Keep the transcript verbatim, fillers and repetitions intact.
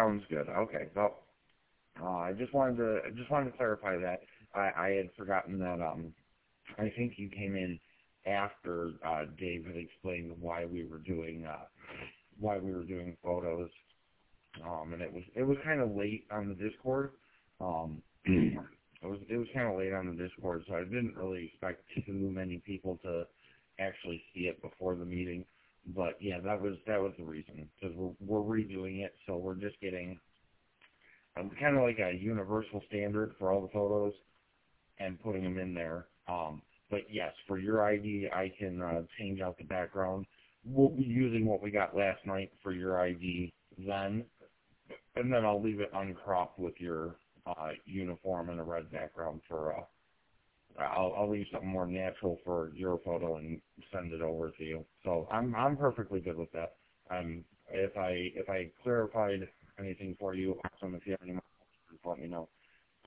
sounds good. Okay, so uh, I just wanted to I just wanted to clarify that. I, I had forgotten that. Um, I think you came in after uh, Dave had explained why we were doing uh, why we were doing photos, um, and it was it was kind of late on the Discord. Um, it was it was kind of late on the Discord, so I didn't really expect too many people to actually see it before the meeting. But yeah, that was that was the reason, because we're we're redoing it, so we're just getting um, kind of like a universal standard for all the photos and putting them in there. Um, but yes, for your I D, I can uh, change out the background. We'll be using what we got last night for your I D then, and then I'll leave it uncropped with your uh, uniform and a red background for. Uh, I'll, I'll leave something more natural for your photo and send it over to you. So I'm I'm perfectly good with that. Um, if I if I clarified anything for you, awesome. If you have any more